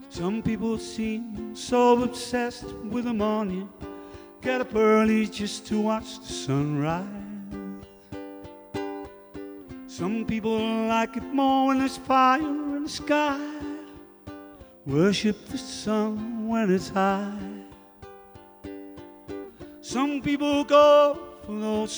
Some people seem so obsessed with the morning, get up early just to watch the sunrise. Some people like it more when there's fire in the sky, worship the sun when it's high. Some people go for those